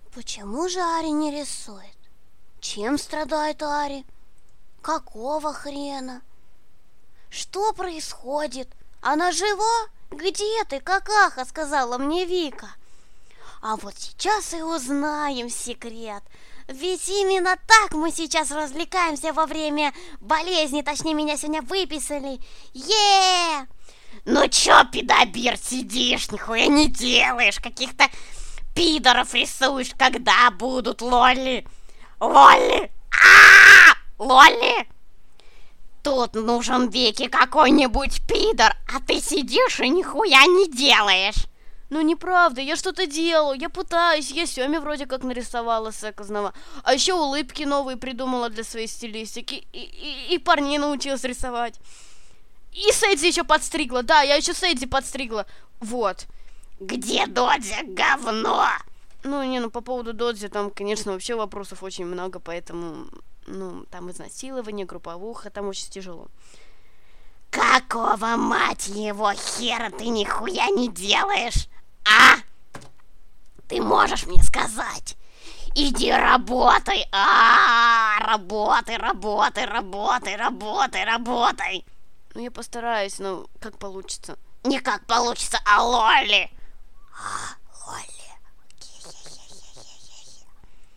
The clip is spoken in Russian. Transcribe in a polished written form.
Почему же Ари не рисует? Чем страдает Ари? Какого хрена? Что происходит? Она жива? Где ты, какаха, сказала мне Вика. А вот сейчас и узнаем секрет. Ведь именно так мы сейчас развлекаемся во время болезни. Точнее, меня сегодня выписали. Ну чё, пидобир, сидишь, нихуя не делаешь? Каких-то пидоров рисуешь, когда будут лолли? Лолли! Лолли! Тут нужен Вике какой-нибудь пидор, а ты сидишь и нихуя не делаешь. Ну неправда, я что-то делаю, я пытаюсь, я Сёме вроде как нарисовала сэкозного. А еще улыбки новые придумала для своей стилистики. И парней научилась рисовать. И Сэдди еще подстригла, да, я еще Сэдди подстригла. Вот. Где Додзи, говно? Ну по поводу Додзи там, конечно, вообще вопросов очень много, поэтому, там изнасилование, групповуха, там очень тяжело. Какого, мать его, хера ты нихуя не делаешь? А? Ты можешь мне сказать? Иди работай. Работай. Ну я постараюсь, но как получится. Не как получится, а лолли.